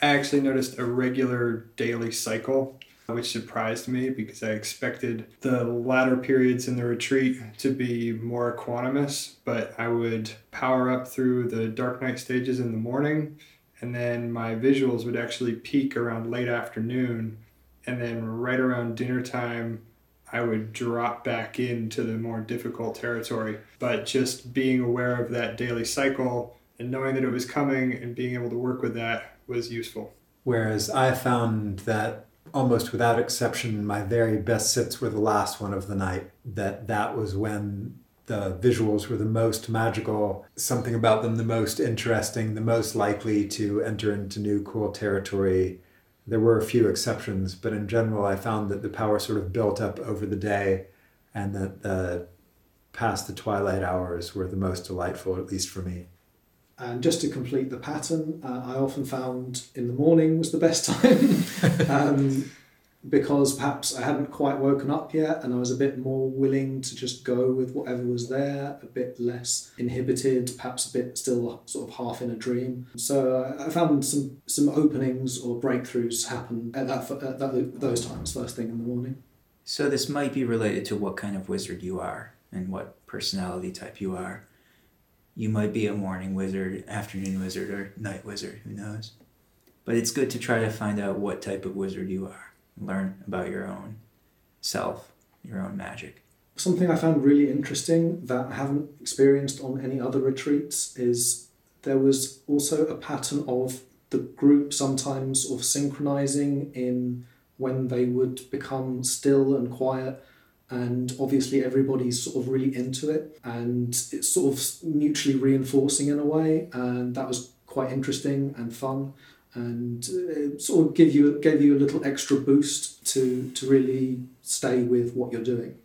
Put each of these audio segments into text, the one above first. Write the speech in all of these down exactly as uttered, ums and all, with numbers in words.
I actually noticed a regular daily cycle, which surprised me because I expected the latter periods in the retreat to be more equanimous, but I would power up through the dark night stages in the morning, and then my visuals would actually peak around late afternoon, and then right around dinner time, I would drop back into the more difficult territory. But just being aware of that daily cycle and knowing that it was coming and being able to work with that was useful. Whereas I found that almost without exception, my very best sits were the last one of the night. That that was when the visuals were the most magical, something about them the most interesting, the most likely to enter into new cool territory. There were a few exceptions, but in general, I found that the power sort of built up over the day, and that the past the twilight hours were the most delightful, at least for me. And just to complete the pattern, uh, I often found in the morning was the best time um, because perhaps I hadn't quite woken up yet and I was a bit more willing to just go with whatever was there, a bit less inhibited, perhaps a bit still sort of half in a dream. So uh, I found some, some openings or breakthroughs happen at, that, at that, those times, first thing in the morning. So this might be related to what kind of wizard you are and what personality type you are. You might be a morning wizard, afternoon wizard, or night wizard, who knows? But it's good to try to find out what type of wizard you are. Learn about your own self, your own magic. Something I found really interesting that I haven't experienced on any other retreats is there was also a pattern of the group sometimes of synchronizing in when they would become still and quiet. And obviously everybody's sort of really into it and it's sort of mutually reinforcing in a way, and that was quite interesting and fun, and it sort of give you gave you a little extra boost to to really stay with what you're doing.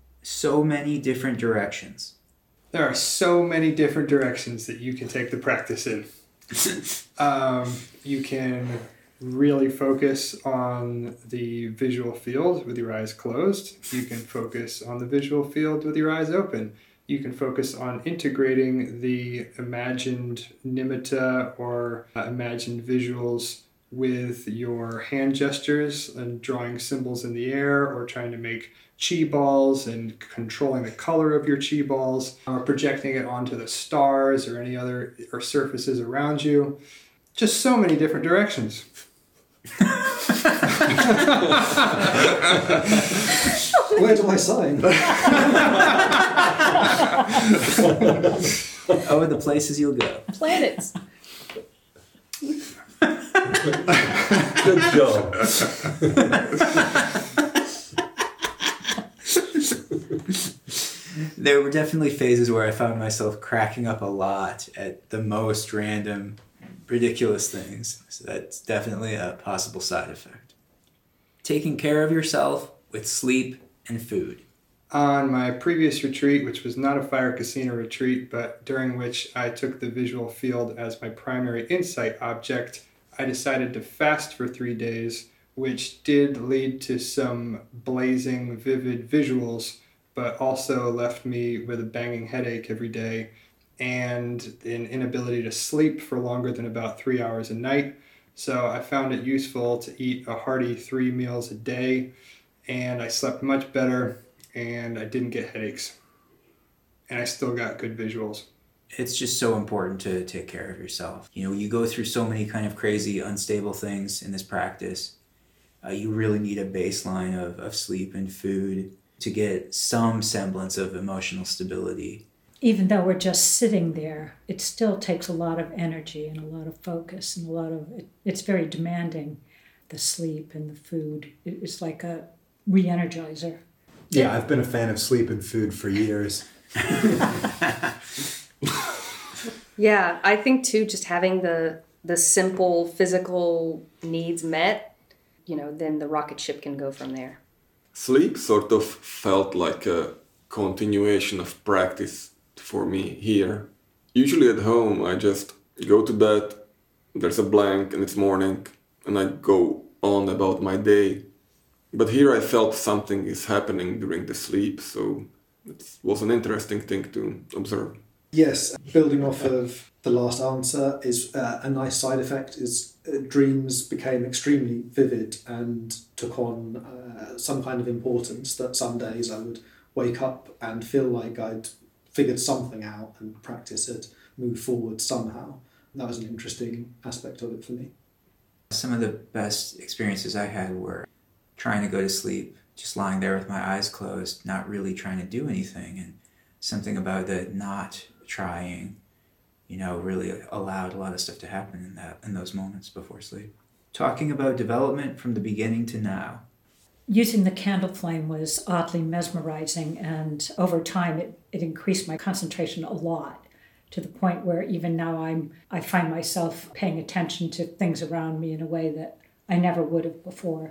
So many different directions. There are so many different directions that you can take the practice in. um, you can really focus on the visual field with your eyes closed. You can focus on the visual field with your eyes open. You can focus on integrating the imagined nimitta or uh, imagined visuals with your hand gestures and drawing symbols in the air, or trying to make chi balls and controlling the color of your chi balls, or projecting it onto the stars or any other or surfaces around you. Just so many different directions. Where do I sign? Oh, the places you'll go. Planets. Good job. There were definitely phases where I found myself cracking up a lot at the most random, ridiculous things. So that's definitely a possible side effect. Taking care of yourself with sleep and food. On my previous retreat, which was not a Fire Casino retreat, but during which I took the visual field as my primary insight object, I decided to fast for three days, which did lead to some blazing, vivid visuals, but also left me with a banging headache every day and an inability to sleep for longer than about three hours a night. So I found it useful to eat a hearty three meals a day, and I slept much better, and I didn't get headaches. And I still got good visuals. It's just so important to take care of yourself. You know, you go through so many kind of crazy, unstable things in this practice. Uh, you really need a baseline of, of sleep and food to get some semblance of emotional stability. Even though we're just sitting there, it still takes a lot of energy and a lot of focus and a lot of, it, it's very demanding, the sleep and the food. It, it's like a re-energizer. Yeah, I've been a fan of sleep and food for years. Yeah, I think too, just having the the simple physical needs met, you know, then the rocket ship can go from there. Sleep sort of felt like a continuation of practice for me here. Usually at home, I just go to bed, there's a blank and it's morning, and I go on about my day. But here I felt something is happening during the sleep, so it was an interesting thing to observe. Yes, building off of the last answer is uh, a nice side effect is uh, dreams became extremely vivid and took on uh, some kind of importance that some days I would wake up and feel like I'd figured something out and practice had moved forward somehow. That was an interesting aspect of it for me. Some of the best experiences I had were trying to go to sleep, just lying there with my eyes closed, not really trying to do anything. And something about the not trying, you know, really allowed a lot of stuff to happen in that in those moments before sleep. Talking about development from the beginning to now. Using the candle flame was oddly mesmerizing, and over time it, it increased my concentration a lot, to the point where even now I'm I find myself paying attention to things around me in a way that I never would have before.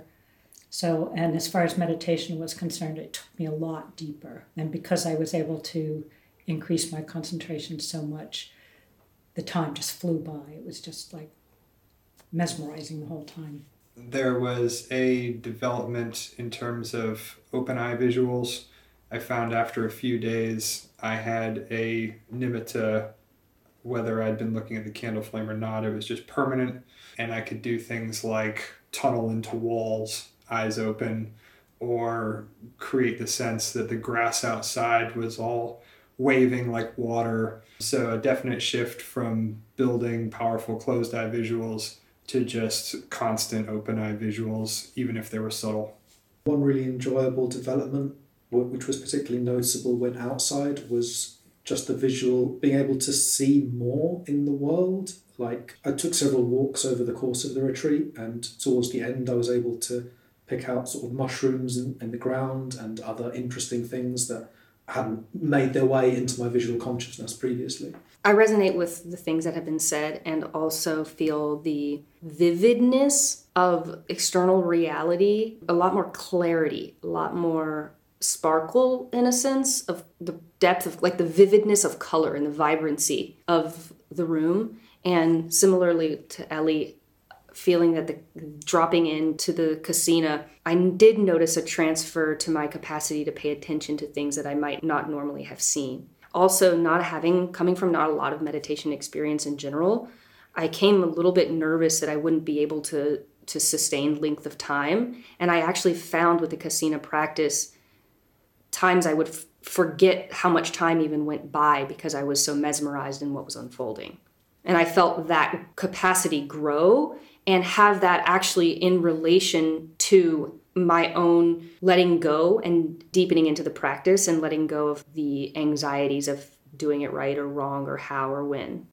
So, and as far as meditation was concerned, it took me a lot deeper. And because I was able to increase my concentration so much, the time just flew by. It was just like mesmerizing the whole time. There was a development in terms of open eye visuals. I found after a few days I had a nimitta, whether I'd been looking at the candle flame or not, it was just permanent. And I could do things like tunnel into walls, eyes open, or create the sense that the grass outside was all waving like water. So a definite shift from building powerful closed eye visuals to just constant open eye visuals, even if they were subtle. One really enjoyable development, which was particularly noticeable when outside, was just the visual, being able to see more in the world. Like, I took several walks over the course of the retreat, and towards the end I was able to pick out sort of mushrooms in, in the ground and other interesting things that hadn't made their way into my visual consciousness previously. I resonate with the things that have been said and also feel the vividness of external reality, a lot more clarity, a lot more sparkle in a sense of the depth of, like the vividness of color and the vibrancy of the room. And similarly to Ellie, feeling that the dropping into the casino, I did notice a transfer to my capacity to pay attention to things that I might not normally have seen. Also, not having, coming from not a lot of meditation experience in general, I came a little bit nervous that I wouldn't be able to, to sustain length of time. And I actually found with the casino practice, times I would f- forget how much time even went by because I was so mesmerized in what was unfolding. And I felt that capacity grow and have that actually in relation to my own letting go and deepening into the practice and letting go of the anxieties of doing it right or wrong or how or when.